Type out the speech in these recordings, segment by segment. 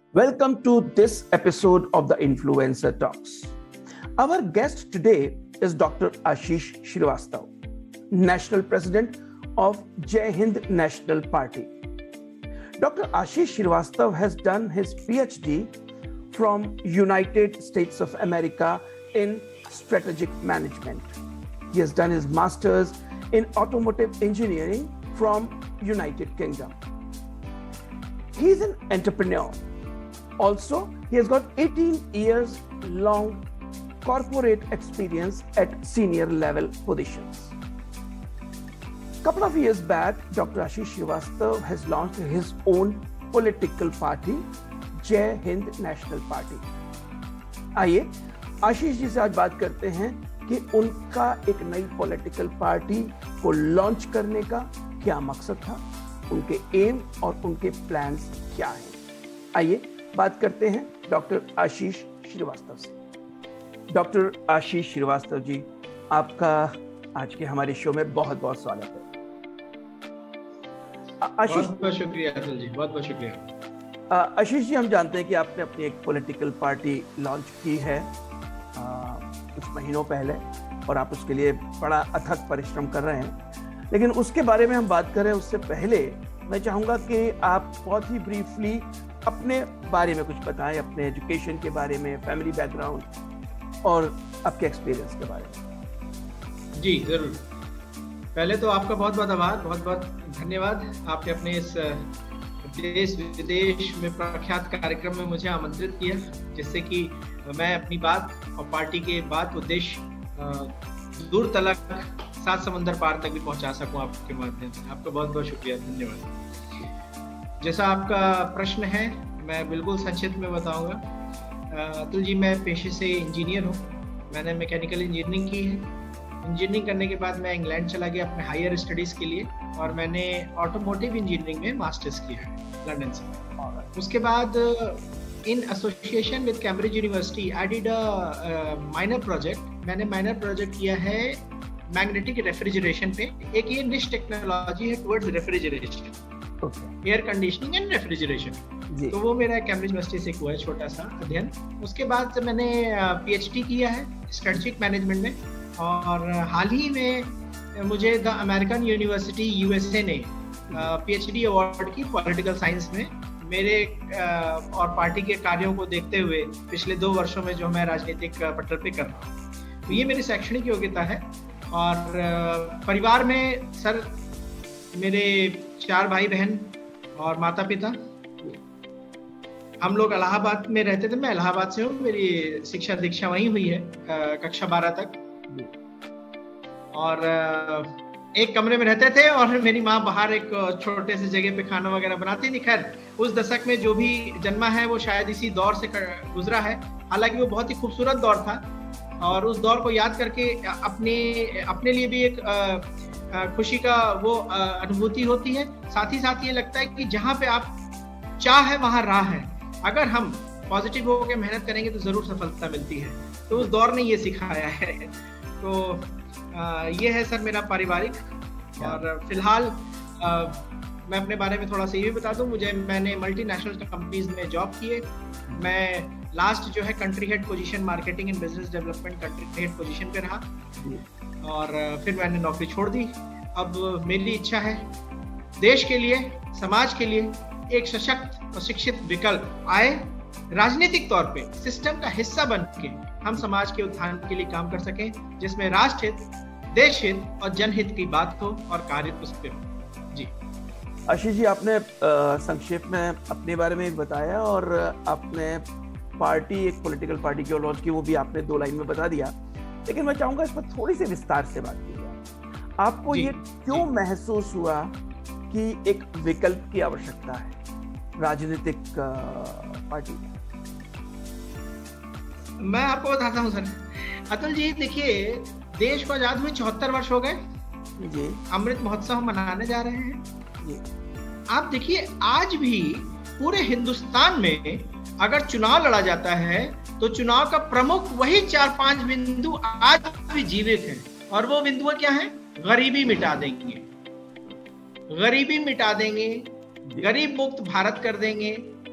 Welcome to this episode of the Influencer Talks. Our guest today is Dr. Ashish Shrivastava, National President of Jai Hind National Party. Dr. Ashish Shrivastava has done his PhD from United States of America in Strategic Management. He has done his Master's in Automotive Engineering from United Kingdom. He is an entrepreneur. Also, he has got 18 years long corporate experience at senior level positions. Couple of years back, Dr. Ashish Shrivastava has launched his own political party, Jai Hind National Party. आइए आशीष जी से आज बात करते हैं कि उनका एक नई पॉलिटिकल पार्टी को लॉन्च करने का क्या मकसद था, उनके एम और उनके प्लान्स क्या हैं। आइए बात करते हैं डॉक्टर आशीष श्रीवास्तव से। डॉक्टर आशीष श्रीवास्तव जी, आपका आज के हमारे शो में बहुत बहुत स्वागत है। आशीष, बहुत शुक्रिया अतुल जी, बहुत बहुत शुक्रिया। आशीष जी, हम जानते हैं कि आपने अपनी एक पॉलिटिकल पार्टी लॉन्च की है कुछ महीनों पहले और आप उसके लिए बड़ा अथक परिश्रम कर रहे हैं, लेकिन उसके बारे में हम बात करें उससे पहले मैं चाहूंगा कि आप बहुत ही ब्रीफली अपने बारे में कुछ बताएं, अपने एजुकेशन के बारे में, फैमिली बैकग्राउंड और आपके एक्सपीरियंस के बारे में। जी जरूर। पहले तो आपका बहुत बहुत आभार, बहुत बहुत धन्यवाद। आपने अपने इस देश विदेश में प्रख्यात कार्यक्रम में मुझे आमंत्रित किया, जिससे कि मैं अपनी बात और पार्टी के बात उद्देश्य दूर तलक, सात समंदर पार तक भी पहुंचा सकूं आपके माध्यम से। आपका बहुत बहुत शुक्रिया, धन्यवाद। जैसा आपका प्रश्न है, मैं बिल्कुल संक्षिप्त में बताऊंगा। अतुल जी, मैं पेशे से इंजीनियर हूं। मैंने मैकेनिकल इंजीनियरिंग की है। इंजीनियरिंग करने के बाद मैं इंग्लैंड चला गया अपने हायर स्टडीज के लिए, और मैंने ऑटोमोटिव इंजीनियरिंग में मास्टर्स किया है लंदन से। उसके बाद in association with Cambridge university I did a minor project. मैंने माइनर प्रोजेक्ट किया है मैग्नेटिक रेफ्रिजरेशन पे। एक ये निश टेक्नोलॉजी है towards refrigeration, air conditioning and refrigeration. तो वो मेरा कैम्ब्रिज यूनिवर्सिटी से हुआ है छोटा सा अध्ययन। उसके बाद मैंने पीएचडी किया है स्ट्रेटेजिक मैनेजमेंट में, और हाल ही में मुझे द अमेरिकन यूनिवर्सिटी यूएसए ने पीएचडी अवार्ड की पॉलिटिकल साइंस में। मेरे और पार्टी के कार्यों को देखते हुए पिछले 2 वर्षों में जो मैं राजनीतिक पटल पे कर रहा हूँ, तो ये मेरी शैक्षणिक योग्यता है। और परिवार में सर मेरे 4 भाई बहन और माता पिता। हम लोग इलाहाबाद में रहते थे, मैं इलाहाबाद से हूँ। मेरी शिक्षा दीक्षा वहीं हुई है कक्षा 12 तक, और एक कमरे में रहते थे, और मेरी माँ बाहर एक छोटे से जगह पे खाना वगैरह बनाती थी। खैर, उस दशक में जो भी जन्मा है वो शायद इसी दौर से गुजरा है। हालांकि वो बहुत ही खूबसूरत दौर था, और उस दौर को याद करके अपने लिए भी एक खुशी का वो अनुभूति होती है। साथ ही साथ ये लगता है कि जहाँ पे आप चाह है वहाँ राह है। अगर हम पॉजिटिव होकर मेहनत करेंगे तो जरूर सफलता मिलती है। तो उस दौर ने ये सिखाया है। तो ये है सर मेरा पारिवारिक। और फिलहाल मैं अपने बारे में थोड़ा सा ये भी बता दूं, मैंने मल्टीनेशनल कंपनीज में जॉब किए। मैं लास्ट जो है country head position, marketing and business development country head position पे रहा, और फिर मैंने नौकरी छोड़ दी। अब मेरी इच्छा है देश के लिए, समाज के लिए एक सशक्त और शिक्षित विकल्प आए, राजनीतिक तौर पे सिस्टम का हिस्सा बन के हम समाज के उत्थान के लिए काम कर सकें, जिसमें राष्ट्र हित, देश हित और जनहित की बात हो और कार्य उस पे हो। जी आशीष जी, आपने संक्षेप में अपने बारे में बताया, और आपने पार्टी, एक पॉलिटिकल पार्टी की लॉन्च की, वो भी आपने 2 लाइन में बता दिया। लेकिन मैं चाहूंगा इस पर थोड़ी सी विस्तार से बात कीजिए। आपको ये क्यों महसूस हुआ कि एक विकल्प की आवश्यकता है राजनीतिक पार्टी में? मैं आपको बताता हूँ सर। अतुल जी, देखिए, देश को आजाद हुए 74 वर्ष हो गए जी। अमृत महोत्सव मनाने जा रहे हैं जी। आप देखिए, आज भी पूरे हिंदुस्तान में अगर चुनाव लड़ा जाता है तो चुनाव का प्रमुख वही 4-5 बिंदु आज भी जीवित हैं, और वो बिंदु क्या है? गरीबी मिटा देंगे, गरीबी मिटा देंगे, गरीब मुक्त भारत कर देंगे,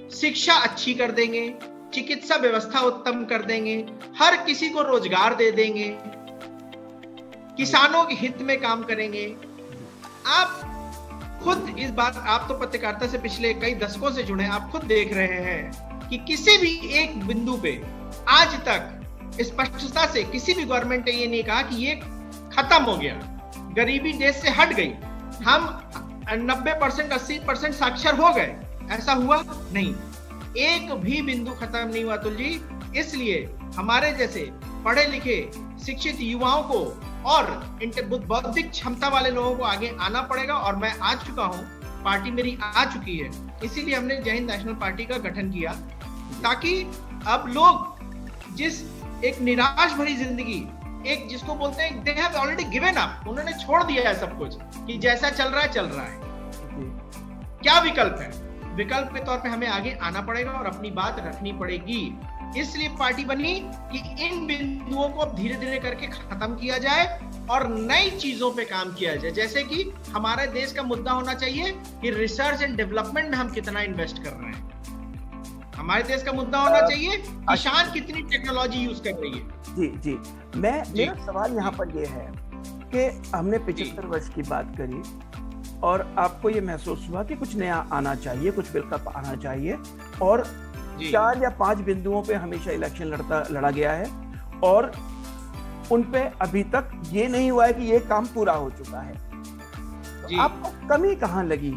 शिक्षा अच्छी कर देंगे, चिकित्सा व्यवस्था उत्तम कर देंगे, हर किसी को रोजगार दे देंगे, किसानों के हित में काम करेंगे। आप खुद इस बात, आप तो पत्रकारिता से पिछले कई दशकों से जुड़े, आप खुद देख रहे हैं कि किसी भी एक बिंदु पे आज तक स्पष्टता से किसी भी गवर्नमेंट ने ये नहीं कहा कि ये खत्म हो गया, गरीबी देश से हट गई, हम 90% 80% साक्षर हो गए। ऐसा हुआ नहीं, एक भी बिंदु खत्म नहीं हुआ अतुल जी। इसलिए हमारे जैसे पढ़े लिखे शिक्षित युवाओं को और बौद्धिक क्षमता वाले लोगों को आगे आना पड़ेगा, और मैं आ चुका हूं, पार्टी मेरी आ चुकी है। इसीलिए हमने जय हिंद नेशनल पार्टी का गठन किया, ताकि अब लोग जिस एक निराश भरी जिंदगी, एक जिसको बोलते हैं they have already given up, उन्होंने छोड़ दिया है सब कुछ कि जैसा चल रहा है चल रहा है, क्या विकल्प है? विकल्प के तौर पे हमें आगे आना पड़ेगा और अपनी बात रखनी पड़ेगी। इसलिए पार्टी बनी कि इन बिंदुओं को धीरे धीरे करके खत्म किया जाए और नई चीजों पे काम किया जाए। जैसे कि हमारे देश का मुद्दा होना चाहिए कि रिसर्च एंड डेवलपमेंट में हम कितना इन्वेस्ट कर रहे हैं। हमारे देश का मुद्दा होना चाहिए किसान कितनी टेक्नोलॉजी यूज कर रही है। जी जी, मेरा सवाल यहाँ पर यह है कि हमने 75 वर्ष की बात करी और आपको ये महसूस हुआ कि कुछ नया आना चाहिए, कुछ विकल्प आना चाहिए, और 4 या 5 बिंदुओं पे हमेशा इलेक्शन लड़ा गया है और उन पे अभी तक ये नहीं हुआ है कि ये काम पूरा हो चुका है। तो आपको कमी कहाँ लगी?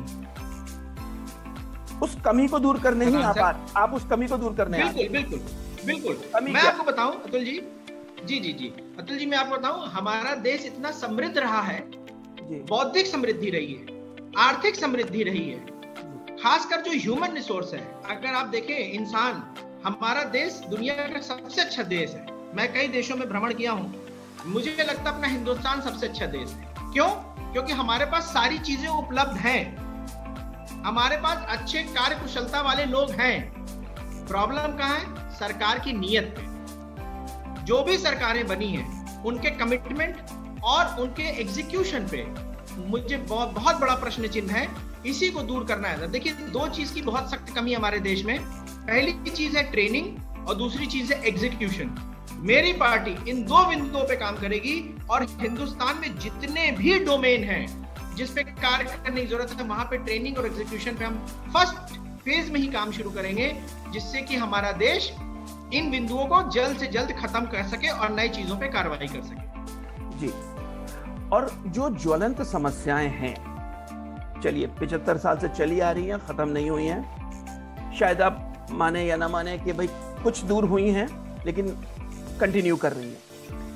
उस कमी को दूर करने ही आप उस कमी को दूर करने बिल्कुल मैं आपको बताऊं अतुल जी, जी अतुल जी, मैं आपको बताऊं, हमारा देश इतना समृद्ध रहा है, बौद्धिक समृद्धि रही है, आर्थिक समृद्धि रही है, खासकर जो ह्यूमन रिसोर्स है। अगर आप देखें इंसान, हमारा देश दुनिया का सबसे अच्छा देश है। मैं कई देशों में भ्रमण किया हूं, मुझे लगता है अपना हिंदुस्तान सबसे अच्छा देश है। क्यों? क्योंकि हमारे पास सारी चीजें उपलब्ध हैं, हमारे पास अच्छे कार्य कुशलता वाले लोग हैं। प्रॉब्लम कहाँ है? सरकार की नीयत पे। जो भी सरकारें बनी हैं उनके कमिटमेंट और उनके एग्जीक्यूशन पे मुझे बहुत बड़ा प्रश्न चिन्ह है। इसी को दूर करना है। देखिए, 2 चीज की बहुत सख्त कमी हमारे देश में। पहली चीज है ट्रेनिंग और दूसरी चीज है एग्जीक्यूशन। मेरी पार्टी इन 2 बिंदुओं पे काम करेगी और हिंदुस्तान में जितने भी डोमेन हैं जिस पे कार्य करने की जरूरत है, वहां पे ट्रेनिंग और एग्जीक्यूशन पे हम फर्स्ट फेज में ही काम शुरू करेंगे, जिससे कि हमारा देश इन बिंदुओं को जल्द से जल्द खत्म कर सके और नई चीजों पे कार्रवाई कर सके। जी, और जो ज्वलंत समस्याएं हैं, चलिए 75 साल से चली आ रही हैं, खत्म नहीं हुई हैं। शायद आप माने या ना माने कि भाई कुछ दूर हुई हैं, लेकिन कंटिन्यू कर रही हैं।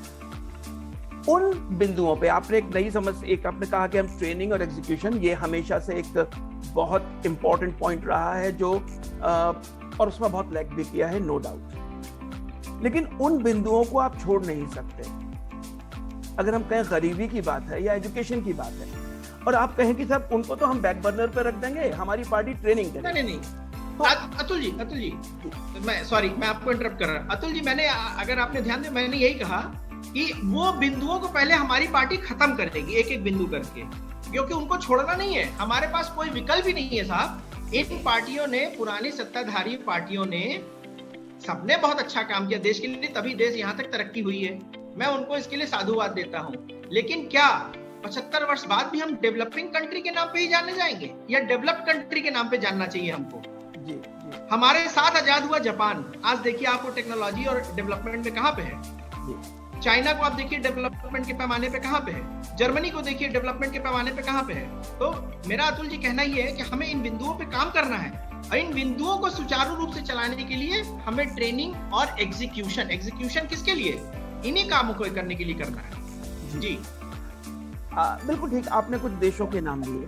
उन बिंदुओं पे आपने एक नई समस्या, एक आपने कहा कि हम ट्रेनिंग और एग्जीक्यूशन, ये हमेशा से एक बहुत इंपॉर्टेंट पॉइंट रहा है जो और उसमें बहुत लैग भी किया है, नो डाउट। लेकिन उन बिंदुओं को आप छोड़ नहीं सकते। अगर हम कहें गरीबी की बात है या एजुकेशन की बात है, और आप कहें कि साहब उनको तो हम बैक बर्नर पे रख देंगे, हमारी पार्टी ट्रेनिंग करेगी। नहीं तो अतुल जी मैं आपको इंटरप्ट कर रहा हूं। अतुल जी, मैंने, अगर आपने ध्यान दिया, मैंने यही कहा कि वो बिंदुओं को पहले हमारी पार्टी खत्म करेगी, एक एक बिंदु करके, क्योंकि उनको छोड़ना नहीं है। हमारे पास कोई विकल्प ही नहीं है साहब। इन पार्टियों ने, पुरानी सत्ताधारी पार्टियों ने, सबने बहुत अच्छा काम किया देश के लिए, तभी देश यहाँ तक तरक्की हुई है। मैं उनको इसके लिए साधुवाद देता हूँ। लेकिन क्या 75 वर्ष बाद भी हम डेवलपिंग कंट्री के नाम पे ही जानने जाएंगे, या डेवलप्ड कंट्री के नाम पे जानना चाहिए हमको? जी। हमारे साथ आजाद हुआ जापान, आज देखिए आपको टेक्नोलॉजी और डेवलपमेंट में कहां पे है। चाइना को आप देखिए डेवलपमेंट के पैमाने पे कहां पे है। जर्मनी को देखिए डेवलपमेंट के पैमाने पे कहां पे है। तो मेरा अतुल जी कहना ये है कि हमें इन बिंदुओं पे काम करना है, और इन बिंदुओं को सुचारू रूप से चलाने के लिए हमें ट्रेनिंग और एग्जीक्यूशन किसके लिए? इन्हीं कामों को करने के लिए करना है। जी बिल्कुल ठीक। आपने कुछ देशों के नाम लिए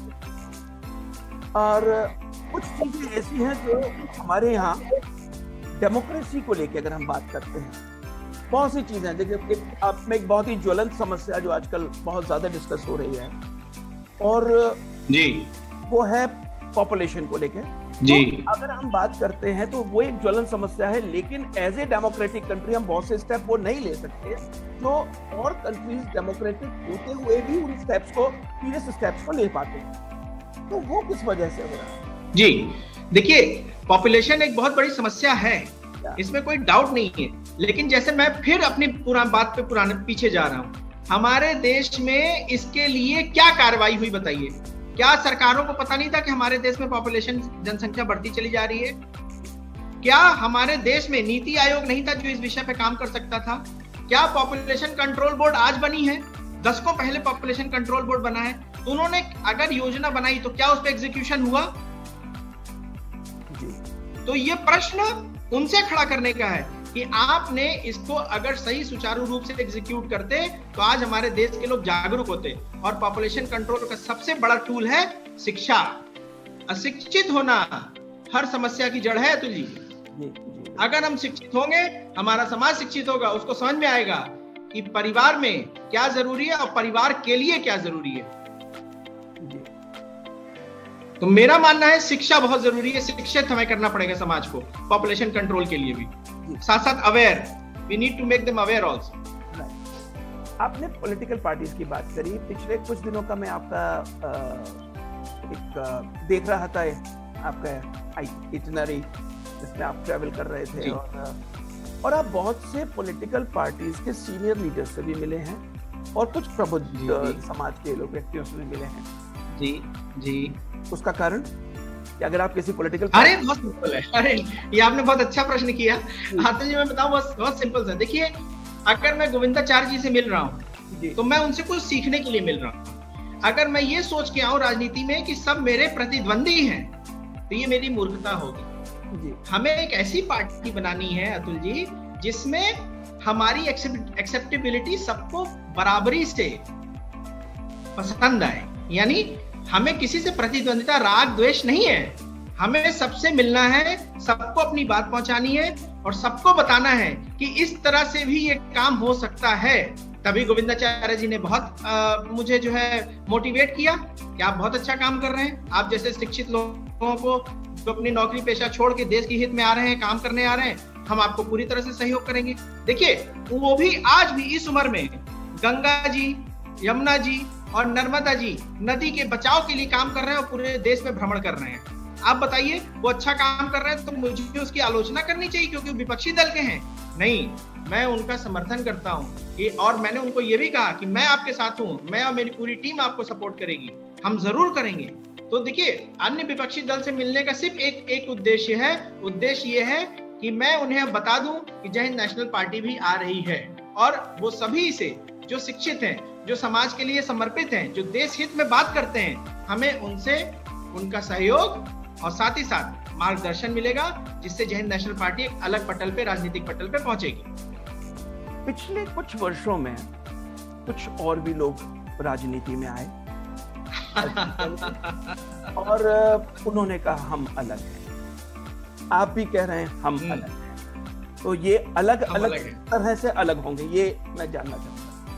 और कुछ चीजें ऐसी हैं जो हमारे यहाँ डेमोक्रेसी को लेकर अगर हम बात करते हैं, बहुत सी चीजें। देखिए, आप में एक बहुत ही ज्वलंत समस्या जो आजकल बहुत ज्यादा डिस्कस हो रही है, और जी वो है पॉपुलेशन को लेकर। जी, तो अगर हम बात करते हैं तो वो एक ज्वलंत समस्या है, लेकिन एज ए डेमोक्रेटिक कंट्री हम बहुत से स्टेप वो नहीं ले सकते जो और कंट्रीज डेमोक्रेटिक होते हुए भी उन स्टेप्स को, सीरियस स्टेप्स को ले पाते हैं। तो वो किस वजह से हो रहा है? जी देखिए, पॉपुलेशन एक बहुत बड़ी समस्या है, इसमें कोई डाउट नहीं है, लेकिन जैसे मैं फिर अपनी पुराने पीछे जा रहा हूं, हमारे देश में इसके लिए क्या कार्रवाई हुई बताइए? क्या सरकारों को पता नहीं था कि हमारे देश में पॉपुलेशन, जनसंख्या बढ़ती चली जा रही है? क्या हमारे देश में नीति आयोग नहीं था जो इस विषय पे काम कर सकता था? क्या पॉपुलेशन कंट्रोल बोर्ड आज बनी है? दशकों पहले पॉपुलेशन कंट्रोल बोर्ड बना है, तो उन्होंने अगर योजना बनाई तो क्या उस पर एग्जीक्यूशन हुआ? तो ये प्रश्न उनसे खड़ा करने का है कि आपने इसको अगर सही सुचारू रूप से एग्जीक्यूट करते तो आज हमारे देश के लोग जागरूक होते। और पॉपुलेशन कंट्रोल का सबसे बड़ा टूल है शिक्षा। अशिक्षित होना हर समस्या की जड़ है अतुल जी। अगर हम शिक्षित होंगे, हमारा समाज शिक्षित होगा, उसको समझ में आएगा कि परिवार में क्या जरूरी है और परिवार के लिए क्या जरूरी है। तो मेरा मानना है शिक्षा बहुत जरूरी है, शिक्षित हमें करना पड़ेगा समाज को पॉपुलेशन कंट्रोल के लिए भी, साथ साथ aware, we need to make them aware also. आपने पॉलिटिकल पार्टीज की बात करी, पिछले कुछ दिनों का मैं आपका एक देख रहा था, आपका इटिनरी जिसमें आप ट्रैवल कर रहे थे, और आप बहुत से पॉलिटिकल पार्टीज के सीनियर लीडर से भी मिले हैं और कुछ प्रबुद्ध समाज के लोग, व्यक्तियों से भी मिले हैं। जी। उसका कारण कि अगर आप किसी पॉलिटिकल, अरे बहुत सिंपल है, अरे ये आपने बहुत अच्छा प्रश्न किया। आतंक जी मैं बताऊं, बहुत सिंपल सा। देखिए, अगर मैं गोविंदाचार्य जी से मिल रहा हूँ तो मैं उनसे कुछ सीखने के लिए मिल रहा हूँ। अगर मैं ये सोच के आऊं राजनीति में कि सब मेरे प्रतिद्वंदी हैं, तो ये मेरी मूर्खता होगी। हमें एक ऐसी पार्टी बनानी है अतुल जी जिसमें हमारी एक्सेप्टेबिलिटी सबको बराबरी से पसंद आए। यानी हमें किसी से प्रतिद्वंदिता, राग द्वेष नहीं है, हमें सबसे मिलना है, सबको अपनी बात पहुंचानी है और सबको बताना है कि इस तरह से भी ये काम हो सकता है। तभी गोविंदाचार्य जी ने बहुत मुझे जो है मोटिवेट किया कि आप बहुत अच्छा काम कर रहे हैं, आप जैसे शिक्षित लोगों को जो अपनी नौकरी पेशा छोड़ के देश के हित में आ रहे हैं, काम करने आ रहे हैं, हम आपको पूरी तरह से सहयोग करेंगे। देखिए, वो भी आज भी इस उम्र में गंगा जी, यमुना जी और नर्मदा जी नदी के बचाव के लिए काम कर रहे हैं और पूरे देश में भ्रमण कर रहे हैं। आप बताइए, वो अच्छा काम कर रहे हैं तो मुझे उसकी आलोचना करनी चाहिए क्योंकि विपक्षी दल के हैं? नहीं, मैं उनका समर्थन करता हूं और मैंने उनको ये भी कहा कि मैं आपके साथ हूं, मैं और मेरी पूरी टीम आपको सपोर्ट करेगी, हम जरूर करेंगे। तो देखिए, अन्य विपक्षी दल से मिलने का सिर्फ एक उद्देश्य है, उद्देश्य ये है कि मैं उन्हें बता दूं कि जय हिंद नेशनल पार्टी भी आ रही है और वो सभी से जो शिक्षित हैं, जो समाज के लिए समर्पित हैं, जो देश हित में बात करते हैं, हमें उनसे उनका सहयोग और साथ ही साथ मार्गदर्शन मिलेगा, जिससे जय हिंद नेशनल पार्टी एक अलग पटल पे, राजनीतिक पटल पे पहुंचेगी। पिछले कुछ वर्षों में कुछ और भी लोग राजनीति में आए और उन्होंने कहा हम अलग हैं। आप भी कह रहे हैं हम अलग हैं, तो ये अलग तरह से अलग होंगे, ये मैं जानना चाहूंगा।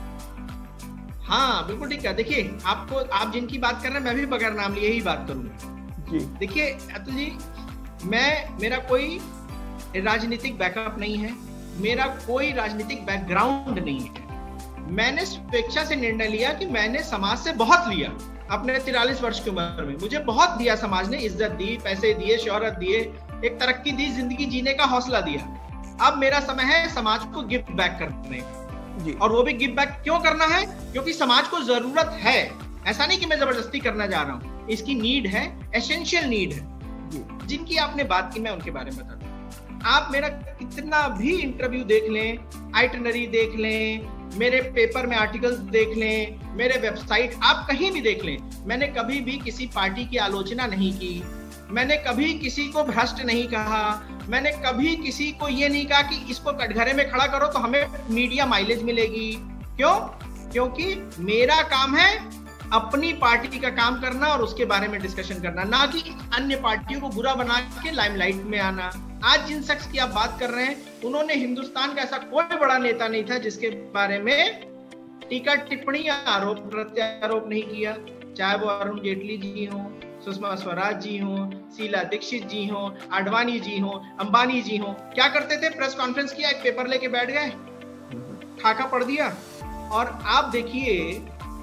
हाँ बिल्कुल ठीक है। देखिए, आप जिनकी बात कर रहे हैं, मैं भी बगैर नाम लिए ही बात करूंगा जी। देखिए अतुल जी, मेरा कोई राजनीतिक बैकअप नहीं है, मेरा कोई राजनीतिक बैकग्राउंड नहीं है। मैंने स्वेच्छा से निर्णय लिया कि मैंने समाज से बहुत लिया अपने 43 वर्ष की उम्र में। मुझे बहुत दिया समाज ने, इज्जत दी, पैसे दिए, शोहरत दिए, एक तरक्की दी, जिंदगी जीने का हौसला दिया। अब मेरा समय है समाज को गिव बैक करने का जी। और वो भी गिव बैक क्यों करना है? क्योंकि समाज को जरूरत है। ऐसा नहीं कि मैं जबरदस्ती करना चाह रहा हूँ, इसकी नीड है, एसेंशियल नीड है जी। जिनकी आपने बात की, मैं उनके बारे में बताता हूँ। आप मेरा कितना भी इंटरव्यू देख लें, आइटिनरी देख लें, मेरे पेपर में आर्टिकल्स देख लें, मेरे वेबसाइट आप कहीं भी देख लें, मैंने कभी भी किसी पार्टी की आलोचना नहीं की, मैंने कभी किसी को भ्रष्ट नहीं कहा, मैंने कभी किसी को ये नहीं कहा कि इसको कटघरे में खड़ा करो तो हमें मीडिया माइलेज मिलेगी। क्यों? क्योंकि मेरा काम है अपनी पार्टी का काम करना और उसके बारे में डिस्कशन करना, ना कि अन्य पार्टियों को बुरा बना के लाइमलाइट में आना। आज जिन शख्स की आप बात कर रहे हैं, उन्होंने हिंदुस्तान का ऐसा कोई बड़ा नेता नहीं था जिसके बारे में टीका टिप्पणी या आरोप प्रत्यारोप नहीं किया, चाहे वो अरुण जेटली जी हो, सुषमा स्वराज जी हो, शीला दीक्षित जी हो, आडवाणी जी हो, अंबानी जी हो। क्या करते थे? प्रेस कॉन्फ्रेंस किया, एक पेपर लेके बैठ गए, खाका पढ़ दिया। और आप देखिए,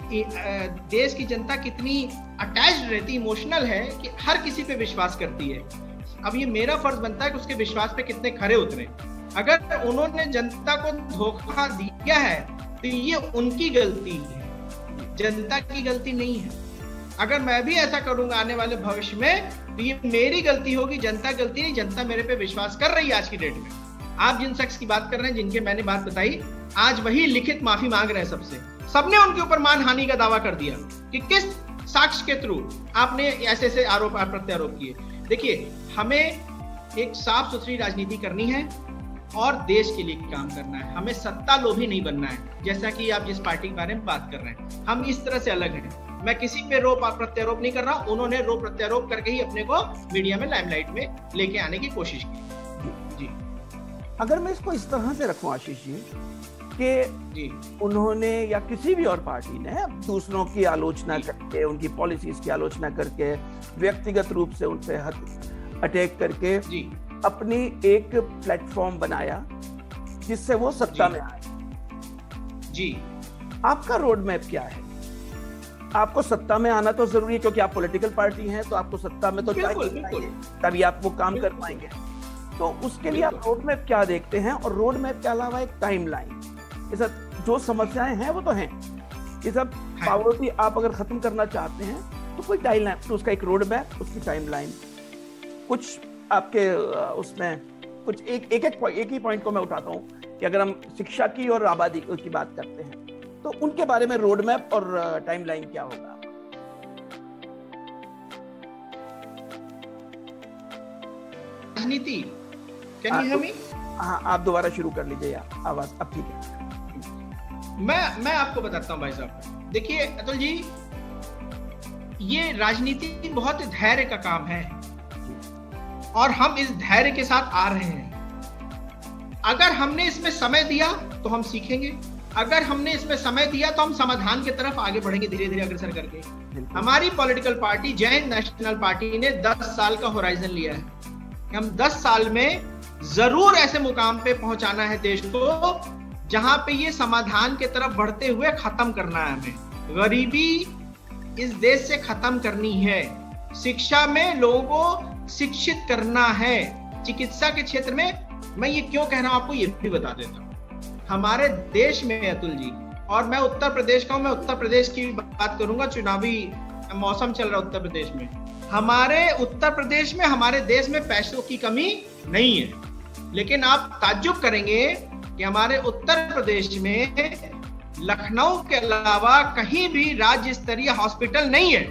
देश की जनता कितनी अटैच्ड रहती, इमोशनल है कि हर किसी पे विश्वास करती है। अब ये मेरा फर्ज बनता है कि उसके विश्वास पे कितने खरे उतरे। अगर उन्होंने जनता को धोखा दिया है तो ये उनकी गलती है, जनता की गलती नहीं है। अगर मैं भी ऐसा करूंगा आने वाले भविष्य में तो ये मेरी गलती होगी, जनता गलती नहीं। जनता मेरे पे विश्वास कर रही है आज की डेट में। आप जिन शख्स की बात कर रहे हैं, जिनके मैंने बात बताई, आज वही लिखित माफी मांग रहे हैं सबसे। सबने उनके ऊपर मानहानि का दावा कर दिया कि किस साक्ष्य के थ्रू आपने ऐसे ऐसे आरोप प्रत्यारोप किए। देखिए, हमें एक साफ सुथरी राजनीति करनी है और देश के लिए काम करना है। हमें सत्ता लोभी नहीं बनना है। जैसा कि आप जिस पार्टी के बारे में बात कर रहे हैं, हम इस तरह से अलग हैं। मैं किसी पे रोप प्रत्यारोप नहीं कर रहा। उन्होंने रोप प्रत्यारोप करके ही अपने को मीडिया में लाइमलाइट में लेके आने की कोशिश की। जी, अगर मैं इसको इस तरह से रखूं आशीष जी कि उन्होंने या किसी भी और पार्टी ने दूसरों की आलोचना करके, उनकी पॉलिसीज की आलोचना करके, व्यक्तिगत रूप से उन पे अटैक करके अपनी एक प्लेटफॉर्म बनाया जिससे वो सत्ता में आए। जी, आपका रोड मैप क्या है? आपको सत्ता में आना तो जरूरी है क्योंकि आप पॉलिटिकल पार्टी हैं, तो आपको सत्ता में तो चाहिए, तभी आप वो काम कर पाएंगे। तो उसके लिए आप रोड मैप क्या देखते हैं? और रोड मैप के अलावा एक टाइमलाइन, ये सब जो समस्याएं हैं वो तो हैं, ये सब पावर्टी आप अगर खत्म करना चाहते हैं तो कोई टाइमलाइन, तो उसका एक रोड मैप, उसकी टाइमलाइन, कुछ आपके उसमें कुछ एक ही पॉइंट को मैं उठाता हूँ कि अगर हम शिक्षा की और आबादी की बात करते हैं तो उनके बारे में रोड मैप और टाइमलाइन क्या होगा? राजनीति हाँ, आप दोबारा शुरू कर लीजिए यार, आवाज अब ठीक है। मैं आपको बताता हूँ भाई साहब। देखिए अतुल जी, ये राजनीति बहुत धैर्य का काम है और हम इस धैर्य के साथ आ रहे हैं। अगर हमने इसमें समय दिया तो हम सीखेंगे, अगर हमने इसमें समय दिया तो हम समाधान की तरफ आगे बढ़ेंगे, धीरे धीरे अग्रसर करके। हमारी पॉलिटिकल पार्टी जय हिंद नेशनल पार्टी ने 10 साल का होराइजन लिया है कि हम 10 साल में जरूर ऐसे मुकाम पे पहुंचाना है देश को जहां पे ये समाधान की तरफ बढ़ते हुए खत्म करना है। हमें गरीबी इस देश से खत्म करनी है, शिक्षा में लोगों को शिक्षित करना है, चिकित्सा के क्षेत्र में। मैं ये क्यों कह रहा हूं आपको ये भी बता देता हूं। हमारे देश में अतुल जी, और मैं उत्तर प्रदेश का हूं, मैं उत्तर प्रदेश की बात करूंगा, चुनावी मौसम चल रहा है उत्तर प्रदेश में। हमारे उत्तर प्रदेश में, हमारे देश में पैसों की कमी नहीं है, लेकिन आप ताज्जुब करेंगे कि हमारे उत्तर प्रदेश में लखनऊ के अलावा कहीं भी राज्य स्तरीय हॉस्पिटल नहीं है।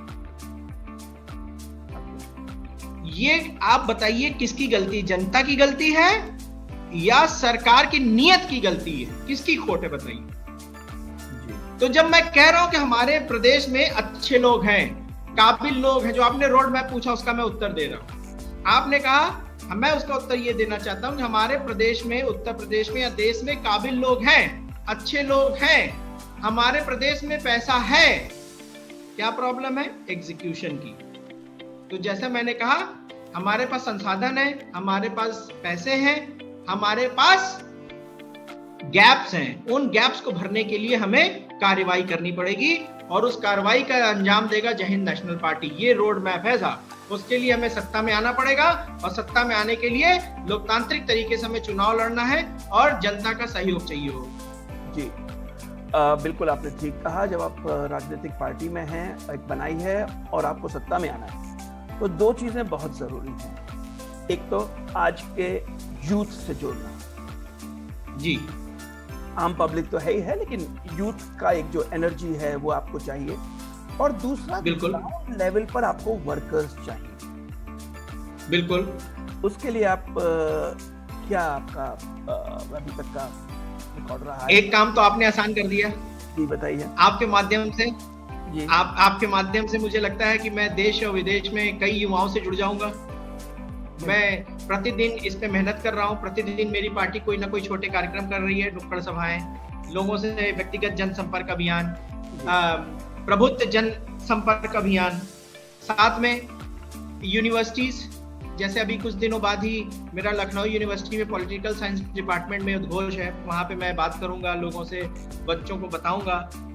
ये आप बताइए किसकी गलती? जनता की गलती है या सरकार की नीयत की गलती है? किसकी खोट है बताइए। तो जब मैं कह रहा हूं कि हमारे प्रदेश में अच्छे लोग हैं, काबिल लोग हैं, जो आपने रोड मैप पूछा उसका मैं उत्तर दे रहा हूं। आपने कहा, मैं उसका उत्तर ये देना चाहता हूं कि हमारे प्रदेश में, उत्तर प्रदेश में या देश में काबिल लोग हैं, अच्छे लोग हैं, हमारे प्रदेश में पैसा है। क्या प्रॉब्लम है? एग्जीक्यूशन की। तो जैसा मैंने कहा, हमारे पास संसाधन है, हमारे पास पैसे हैं, हमारे पास गैप्स हैं। उन गैप्स को भरने के लिए हमें कार्रवाई करनी पड़ेगी और उस कार्रवाई का अंजाम देगा जय हिंद नेशनल पार्टी। ये रोड मैप है साहब। उसके लिए हमें सत्ता में आना पड़ेगा और सत्ता में आने के लिए लोकतांत्रिक तरीके से हमें चुनाव लड़ना है और जनता का सहयोग चाहिए हो। जी, बिल्कुल आपने ठीक कहा। जब आप राजनीतिक पार्टी में हैं, एक बनाई है और आपको सत्ता में आना है, तो दो चीजें बहुत जरूरी हैं। एक तो आज के यूथ से जुड़ना। जी, आम पब्लिक तो है ही है, लेकिन यूथ का एक जो एनर्जी है वो आपको चाहिए। और दूसरा, बिल्कुल लेवल पर आपको वर्कर्स चाहिए। बिल्कुल। उसके लिए आप क्या आपका अभी तक का रिकॉर्ड रहा है? एक काम तो आपने आसान कर दिया। जी बताइए। आपके माध्यम से आपके माध्यम से मुझे लगता है कि मैं देश और विदेश में कई युवाओं से जुड़ जाऊंगा। मैं प्रतिदिन इस पे मेहनत कर रहा हूँ। प्रतिदिन मेरी पार्टी कोई ना कोई छोटे कार्यक्रम कर रही है, नुक्कड़ सभाएं, लोगों से व्यक्तिगत जनसंपर्क अभियान, प्रबुद्ध जन संपर्क अभियान, साथ में यूनिवर्सिटीज, जैसे अभी कुछ दिनों बाद ही मेरा लखनऊ यूनिवर्सिटी में पॉलिटिकल साइंस डिपार्टमेंट में उद्घोष है, वहां पे मैं बात करूंगा लोगों से, बच्चों को बताऊंगा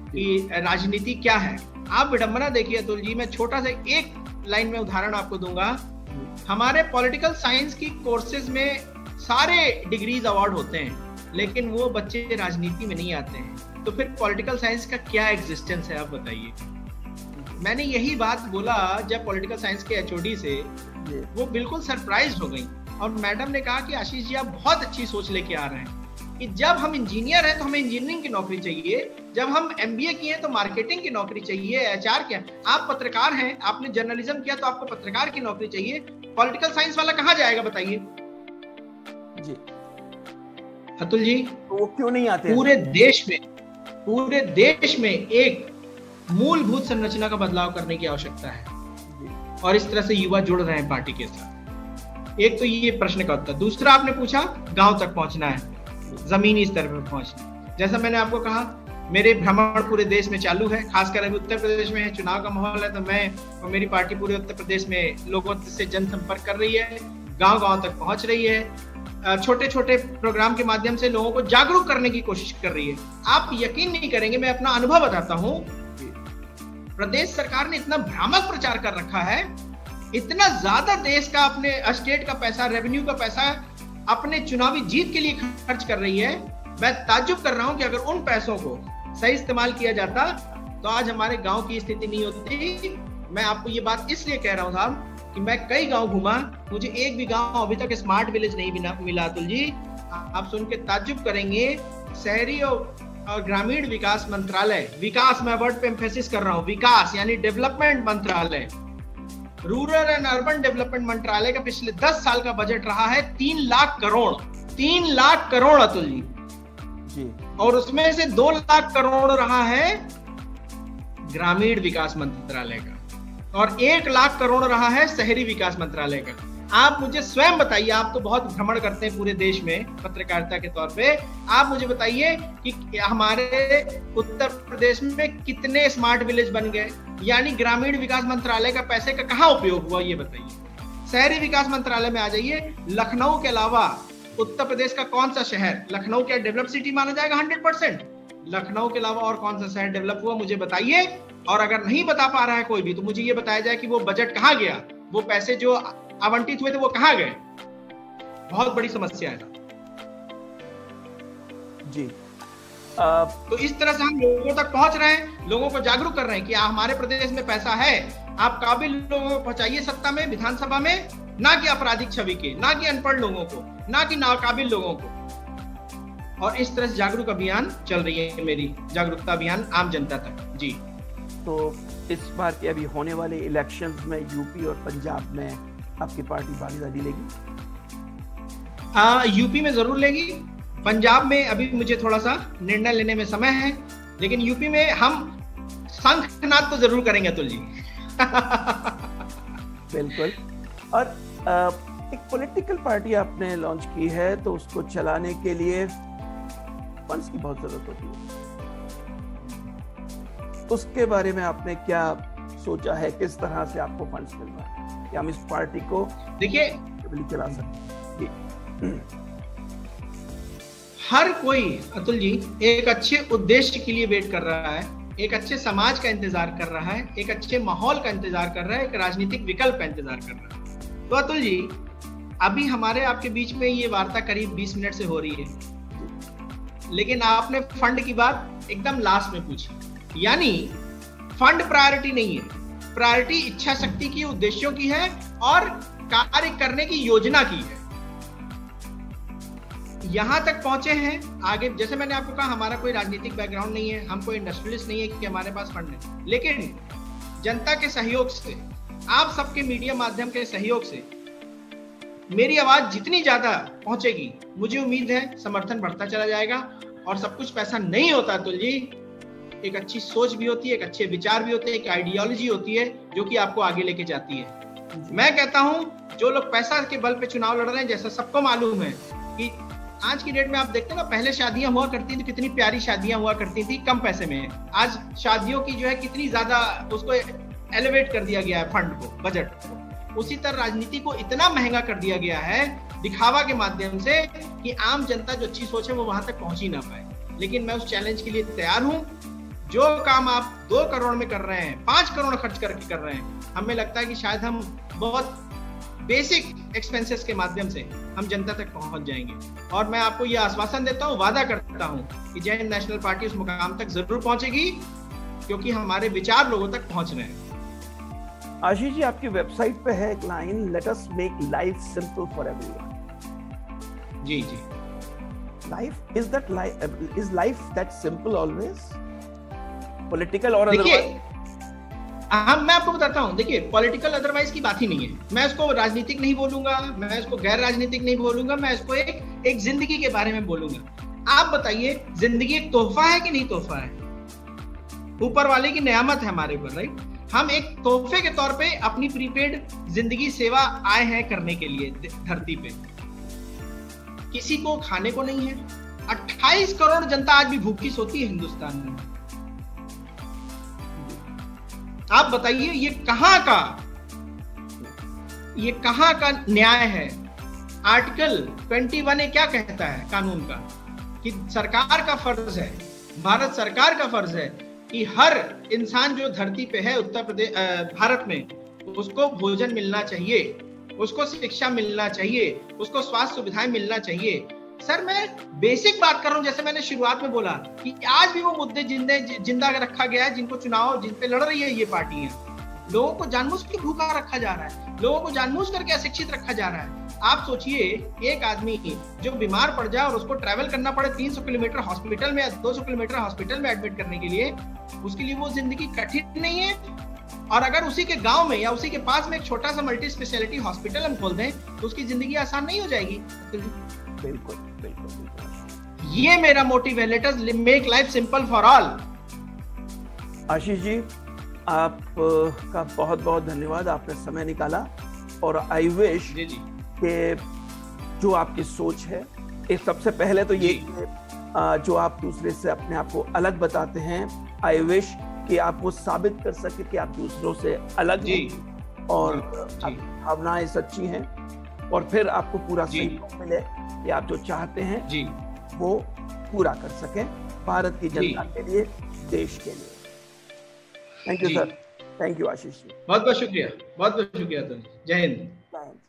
कि राजनीति क्या है। आप विडंबना देखिए अतुल जी, मैं छोटा सा एक लाइन में उदाहरण आपको दूंगा। हमारे पॉलिटिकल साइंस की कोर्सेज में सारे डिग्रीज अवार्ड होते हैं, लेकिन वो बच्चे राजनीति में नहीं आते हैं, तो फिर पॉलिटिकल साइंस का क्या एग्जिस्टेंस है, आप बताइए। मैंने यही बात बोला जब पॉलिटिकल साइंस के एचओडी से, वो बिल्कुल सरप्राइज हो गई और मैडम ने कहा कि आशीष जी आप बहुत अच्छी सोच लेके आ रहे हैं कि जब हम इंजीनियर हैं तो हमें इंजीनियरिंग की नौकरी चाहिए, जब हम एमबीए किए हैं तो मार्केटिंग की नौकरी चाहिए, एचआर क्या, आप पत्रकार हैं, आपने जर्नलिज्म किया तो आपको पत्रकार की नौकरी चाहिए, पॉलिटिकल साइंस वाला कहाँ जाएगा बताइए जी अतुल जी। तो वो क्यों नहीं आते? पूरे देश में एक मूलभूत संरचना का बदलाव करने की आवश्यकता है और इस तरह से युवा जुड़ रहे हैं पार्टी के साथ। एक तो ये प्रश्न का उत्तर। दूसरा आपने पूछा गांव तक पहुंचना है, जमीनी स्तर पर पहुंचना। जैसा मैंने आपको कहा, मेरे भ्रमण पूरे देश में चालू है, खासकर अभी उत्तर प्रदेश में है, चुनाव का माहौल है, तो मैं और मेरी पार्टी पूरे उत्तर प्रदेश में लोगों से जनसंपर्क कर रही है, गांव-गांव तक पहुंच रही है, छोटे छोटे प्रोग्राम के माध्यम से लोगों को जागरूक करने की कोशिश कर रही है। आप यकीन नहीं करेंगे, मैं अपना अनुभव बताता हूं, प्रदेश सरकार ने इतना भ्रामक प्रचार कर रखा है, इतना ज्यादा देश का, अपने स्टेट का पैसा, रेवेन्यू का पैसा अपने चुनावी जीत के लिए खर्च कर रही है। मैं ताज्जुब कर रहा हूं कि अगर उन पैसों को सही इस्तेमाल किया जाता तो आज हमारे गांव की स्थिति नहीं होती। मैं आपको ये बात इसलिए कह रहा हूं साहब कि मैं कई गांव घूमा, मुझे एक भी गांव अभी तक स्मार्ट विलेज नहीं मिला अतुल जी। आप सुन के ताज्जुब करेंगे, शहरी और ग्रामीण विकास मंत्रालय, विकास मैं वर्ड पे एम्फेसिस कर रहा हूं, विकास यानी डेवलपमेंट मंत्रालय, रूरल एंड अर्बन डेवलपमेंट मंत्रालय का पिछले 10 साल का बजट रहा है 3 लाख करोड़, 3 लाख करोड़ अतुल जी, और उसमें से 2 लाख करोड़ रहा है ग्रामीण विकास मंत्रालय का और 1 लाख करोड़ रहा है शहरी विकास मंत्रालय का। आप मुझे स्वयं बताइए, आप तो बहुत भ्रमण करते हैं पूरे देश में पत्रकारिता के तौर पे, आप मुझे बताइए कि हमारे उत्तर प्रदेश में कितने स्मार्ट विलेज बन गए, यानी ग्रामीण विकास मंत्रालय का पैसे का कहाँ उपयोग हुआ, ये बताइए। शहरी विकास मंत्रालय में आ जाइए, लखनऊ के अलावा उत्तर प्रदेश का कौन सा शहर, लखनऊ क्या डेवलप सिटी माना जाएगा 100%? लखनऊ के अलावा और कौन सा शहर डेवलप हुआ, मुझे बताइए। और अगर नहीं बता पा रहा है कोई भी, तो मुझे ये बताया जाए कि वो बजट कहाँ गया, वो पैसे जो आवंटित हुए थे वो कहाँ गए। बहुत बड़ी समस्या है जी। तो इस तरह से हम लोगों तक पहुंच रहे हैं, लोगों को जागरूक कर रहे हैं कि हमारे प्रदेश में पैसा है, आप काबिल लोगों को पहुंचाइए सत्ता में, विधानसभा में, ना कि आपराधिक छवि के, ना कि अनपढ़ लोगों को, ना कि नाकाबिल लोगों को। और इस तरह से जागरूक अभियान चल रही है मेरी जागरूकता अभियान आम जनता तक जी। तो इस बार के अभी होने वाले इलेक्शंस में यूपी और पंजाब में आपकी पार्टी भागीदारी लेगी? यूपी में जरूर लेगी, पंजाब में अभी मुझे थोड़ा सा निर्णय लेने में समय है, लेकिन यूपी में हम शंखनाद तो जरूर करेंगे अतुल जी। बिल्कुल। और एक पॉलिटिकल पार्टी आपने लॉन्च की है, तो उसको चलाने के लिए फंड्स की बहुत जरूरत होती है, उसके बारे में आपने क्या सोचा है, किस तरह से आपको फंड्स मिल रहा है कि हम इस पार्टी को देखिए चला सकते? हर कोई अतुल जी एक अच्छे उद्देश्य के लिए वेट कर रहा है, एक अच्छे समाज का इंतजार कर रहा है, एक अच्छे माहौल का इंतजार कर रहा है, एक राजनीतिक विकल्प का इंतजार कर रहा है। तो अतुल जी अभी हमारे आपके बीच में ये वार्ता करीब 20 मिनट से हो रही है, लेकिन आपने फंड की बात एकदम लास्ट में पूछी, यानी फंड प्रायोरिटी नहीं है, प्रायोरिटी इच्छा शक्ति की, उद्देश्यों की है और कार्य करने की योजना की है। यहां तक पहुंचे हैं, आगे जैसे मैंने आपको कहा हमारा कोई राजनीतिक बैकग्राउंड नहीं है, हम कोई इंडस्ट्रियलिस्ट नहीं है कि हमारे पास फंड है, लेकिन जनता के सहयोग से, आप सबके मीडिया माध्यम के सहयोग से मेरी आवाज जितनी ज्यादा पहुंचेगी, मुझे उम्मीद है समर्थन बढ़ता चला जाएगा। और सब कुछ पैसा नहीं होता अतुल जी, एक अच्छी सोच भी होती है, एक अच्छे विचार भी होते हैं, एक आइडियोलॉजी होती है जो कि आपको आगे लेके जाती है। मैं कहता हूं जो लोग पैसा के बल पे चुनाव लड़ रहे हैं, जैसा सबको मालूम है कि आज की डेट में आप देखते हैं ना, पहले शादियां हुआ करती थी, कितनी प्यारी शादियां हुआ करती थी कम पैसे में, आज शादियों की जो है कितनी ज्यादा उसको एलिवेट कर दिया गया है, फंड को, बजट को। उसी तरह राजनीति को इतना महंगा कर दिया गया है दिखावा के माध्यम से कि आम जनता जो अच्छी सोच है वो वहां तक पहुंच ही ना पाए। लेकिन मैं उस चैलेंज के लिए तैयार हूं, जो काम आप 2 करोड़ में कर रहे हैं, 5 करोड़ खर्च करके कर रहे हैं, हमें लगता है कि शायद हम बहुत बेसिक एक्सपेंसेस के माध्यम से हम जनता तक पहुंच जाएंगे। और मैं आपको यह आश्वासन देता हूं, वादा करता हूं कि जय हिंद नेशनल पार्टी उस मुकाम तक जरूर पहुंचेगी, क्योंकि हमारे विचार लोगों तक पहुंच रहे हैं। आशीष जी, आपकी वेबसाइट पे है एक line, let us make life simple for everyone. जी जी। Life is life that simple always, political और देखिए, मैं आपको बताता हूं, देखिए पॉलिटिकल अदरवाइज की बात ही नहीं है। मैं इसको राजनीतिक नहीं बोलूंगा, मैं इसको गैर राजनीतिक नहीं बोलूंगा, मैं इसको एक जिंदगी के बारे में बोलूंगा। आप बताइए, जिंदगी एक तोहफा है कि नहीं तोहफा है? ऊपर वाले की नियामत है हमारे ऊपर, राइट? हम एक तोहफे के तौर पे अपनी प्रीपेड जिंदगी सेवा आए हैं करने के लिए धरती पे। किसी को खाने को नहीं है। 28 करोड़ जनता आज भी भूखी सोती है हिंदुस्तान में। आप बताइए, ये कहां का न्याय है? आर्टिकल 21A क्या कहता है कानून का? कि सरकार का फर्ज है, भारत सरकार का फर्ज है कि हर इंसान जो धरती पे है उत्तर प्रदेश भारत में, उसको भोजन मिलना चाहिए, उसको शिक्षा मिलना चाहिए, उसको स्वास्थ्य सुविधाएं मिलना चाहिए। सर, मैं बेसिक बात कर रहा हूं, जैसे मैंने शुरुआत में बोला कि आज भी वो मुद्दे जिंदा रखा गया है जिनको चुनाव जिन पे लड़ रही है ये पार्टियां। लोगों को जानबूझ के भूखा रखा जा रहा है, लोगों को जानबूझ करके अशिक्षित रखा जा रहा है। आप सोचिए, एक आदमी जो बीमार पड़ जाए और उसको ट्रैवल करना पड़े 300 किलोमीटर हॉस्पिटल में या 200 किलोमीटर हॉस्पिटल में एडमिट करने के लिए, उसके लिए वो जिंदगी कठिन नहीं है? और अगर उसी के गांव में या उसी के पास में एक छोटा सा मल्टी स्पेशलिटी हॉस्पिटल हम खोल दें तो उसकी जिंदगी आसान नहीं हो जाएगी? बिल्कुल बिल्कुल बिल्कुल। ये मेरा मोटिव है, let us make life simple for all. Ashish ji, आपका बहुत बहुत धन्यवाद, आपने समय निकाला। और आई विश कि जो आपकी सोच है, एक सबसे पहले तो ये जो आप दूसरे से अपने आप को अलग बताते हैं, आई विश कि आप वो साबित कर सके कि आप दूसरों से अलग हैं और भावनाएं सच्ची हैं, और फिर आपको पूरा सहयोग मिले कि आप जो चाहते हैं वो पूरा कर सकें भारत की जनता के लिए, देश के लिए। Thank you sir, thank you Ashish ji, बहुत बहुत शुक्रिया, बहुत बहुत शुक्रिया। जय हिंद।